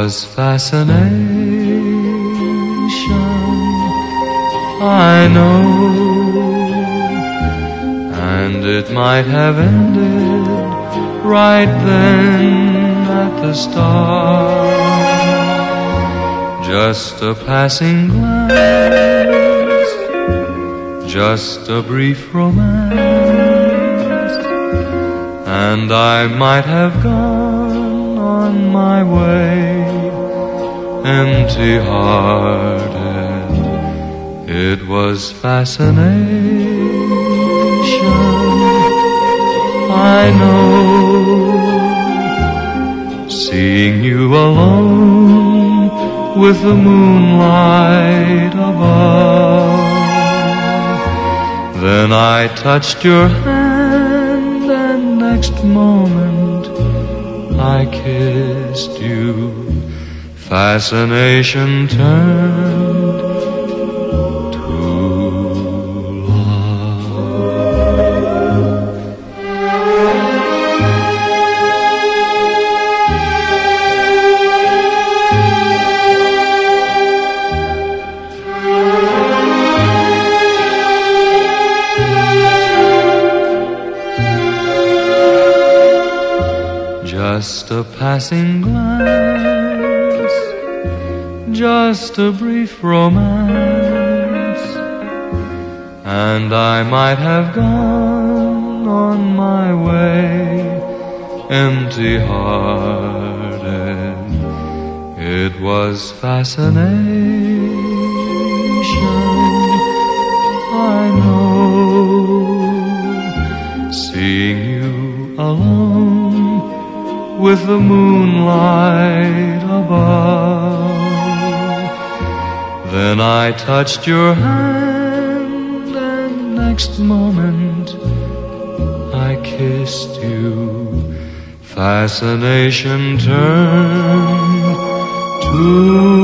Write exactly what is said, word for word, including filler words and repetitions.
was fascination, I know, and it might have ended right then at the start. Just a passing glance, just a brief romance, and I might have gone on my way empty-hearted. It was fascination, I know, seeing you alone with the moonlight above. Then I touched your hand, and next moment I kissed you. Fascination turned to love. Just a passing glance, just a brief romance, and I might have gone on my way empty-hearted. It was fascination, I know, seeing you alone with the moonlight above. Then I touched your hand, and next moment I kissed you. Fascination turned to